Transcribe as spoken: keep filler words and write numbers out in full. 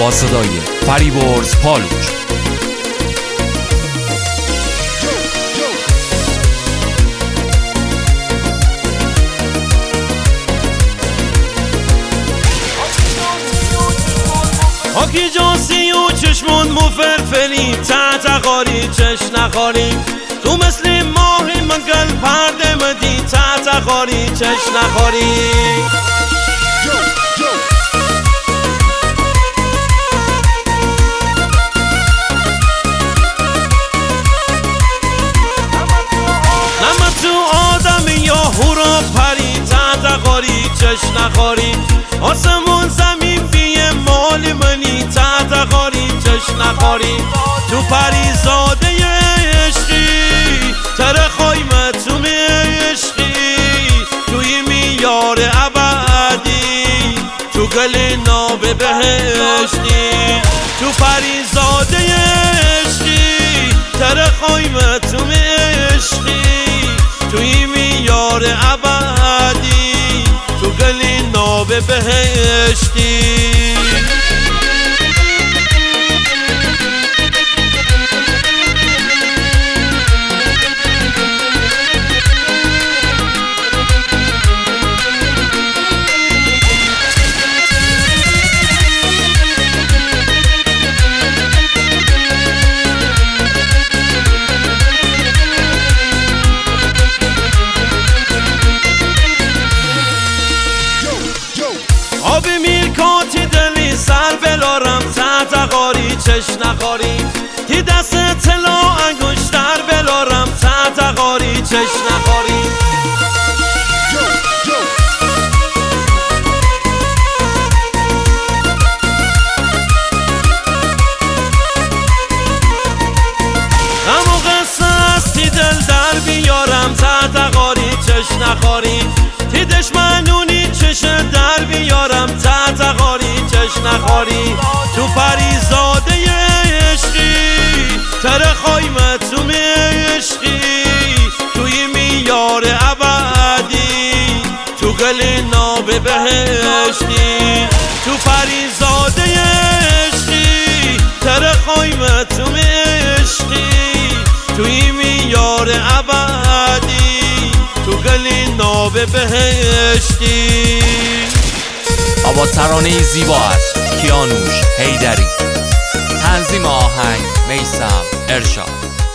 با صدای فریبرز پالوش. آکی جاسی و چشمون مفرفری تحت غاری چش نخاری تو مثل ماهی منگل پرده مدی تحت غاری چش نخاری نمه تو آدمی یا هورا پری تحت غاری چش نخاری آسمون زمین بیه مال منی تحت غاری چش نخاری تو پری زاده عشقی تره خایمه تو می عشقی توی میار ابدی تو گل ناب بهشتی تو پری زاده عشقی تره خایمه تو می عشقی توی میار ابدی تو گل ناب بهشتی آب میرکاتی دلی سر بلارم تحت غاری چش نخاری تی دست طلا انگشتر بلارم تحت غاری چش نخاری غم و قصه است تی دل در بیارم تحت غاری چش نخاری تی دشمنونی چش در بیارم تحت غاری چش نخاری تو پری زاده عشقی تره خایمه تو می عشقی توی میار ابدی تو گل ناب بهشتی تو پری زاده عشقی تره خایمه تو می عشقی توی میار ابدی تو گلی ناب بهشتی. با ترانه زیبا است کیانوش حیدری، تنظیم آهنگ میثم ارشاد.